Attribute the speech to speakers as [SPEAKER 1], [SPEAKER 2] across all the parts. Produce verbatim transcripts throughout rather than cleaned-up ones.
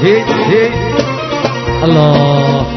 [SPEAKER 1] هي هي الله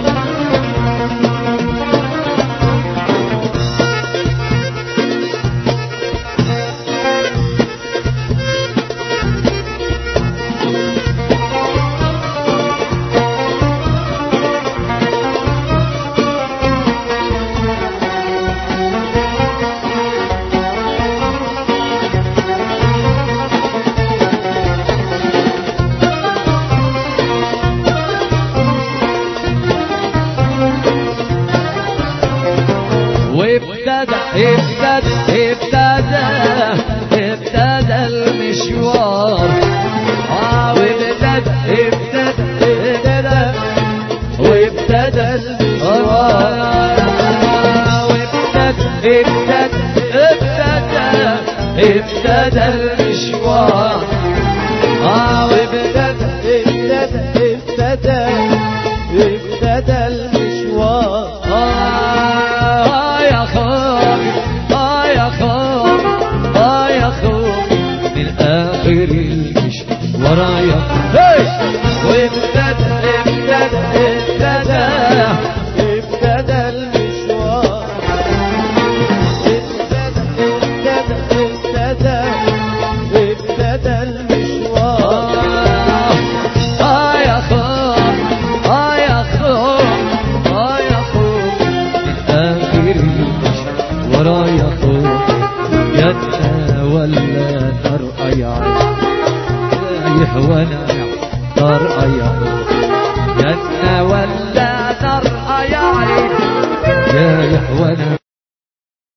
[SPEAKER 1] وابتدى ابتدى ابتدى ابتدى المشوار اه وابتدى ابتدى ابتدى وابتدى المشوار وابتدى ابتدى ابتدى ابتدى المشوار اه وابتدى ابتدى ابتدى ابتدى المشوار آه يا خوفي آه يا خوفي آه يا خوفي من آخر المشوار وابتدى ابتدى ابتدى ابتدى المشوار ابتدى ابتدى ابتدى ابتدى المشوار آه يا خوفي آه يا خوفي آه يا خوفي من آخر المشوار يا خوفي جنة ولا نار يا يهوانا نار يا جنة ولا نار يا يا يهوانا